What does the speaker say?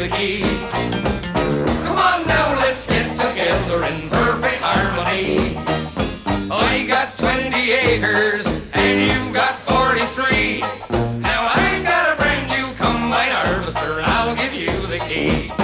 the key. Come on now, let's get together in perfect harmony. I got 20 acres and you've got 43. Now I've got a brand new combine harvester and I'll give you the key.